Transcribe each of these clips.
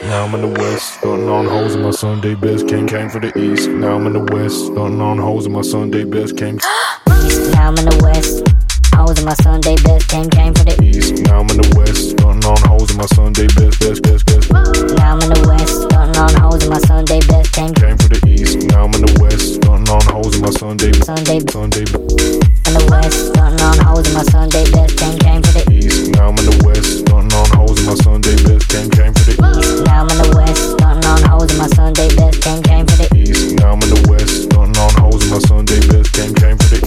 Now I'm in the west, starting on hoes in my Sunday best. Came for the east. Now I'm in the west, starting on hoes in my Sunday best. Came. Now I'm in the west, hoes in my Sunday best. Came for the east. Now I'm in the west, starting on hoes in my Sunday best. Now I'm in the west, starting on hoes in my Sunday best. Came for the east. Now I'm in the west, starting on hoes in my Sunday. In the west, starting on hoes in my Sunday best. Came for the east. Now I'm in the west, starting on hoes in my Sunday best. Came for the east. Now I'm in the west, starting on hoes in my Sunday best. Came for the east. Now I'm in the west, starting on hoes in my Sunday best. Came for the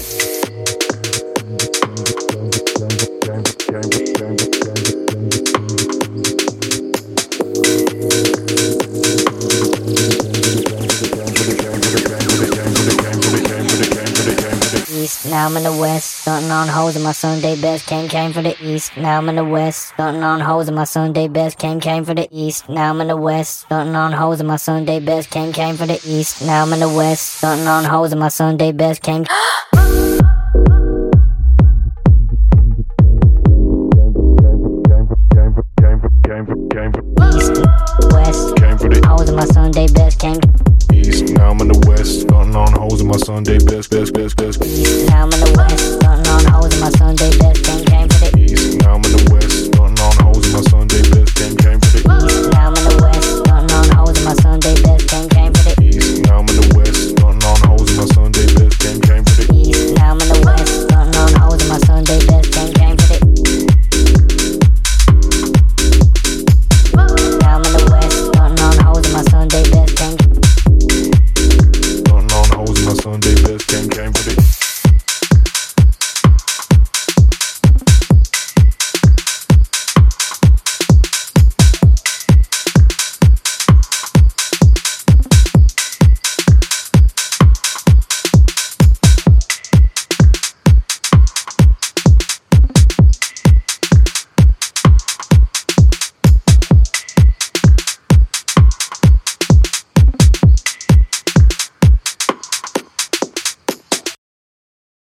east. Now I'm in the west, starting on hoes in my Sunday best. Came for the east. Now I'm in the west, starting on hoes in my Sunday best. Came for the east. Now I'm in the west, starting on hoes in my Sunday best. Came for the east. Now I'm in the west, starting on hoes in my Sunday best. Came. East, west, came for the hoes in my Sunday best. Came east. Now I'm in the west, starting on hoes in my Sunday best. East. Now I'm in the